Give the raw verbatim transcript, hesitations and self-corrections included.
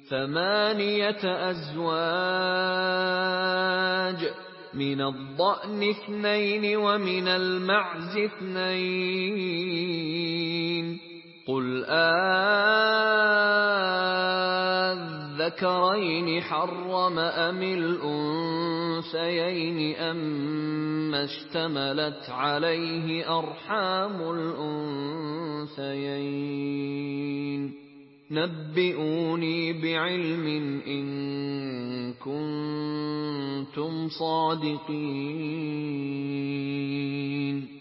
ثَمَانِيَةَ أَزْوَاجٍ ۖ مِّنَ الضَّأْنِ اثْنَيْنِ وَمِنَ الْمَعْزِ اثْنَيْنِ ۗ قُلْ آلذَّكَرَيْنِ حَرَّمَ أَمِ الْأُنثَيَيْنِ أَمَّا اشْتَمَلَتْ عَلَيْهِ أَرْحَامُ الْأُنثَيَيْنِ ۖ نَبِّئُونِي بِعِلْمٍ إِن كُنتُمْ صَادِقِينَ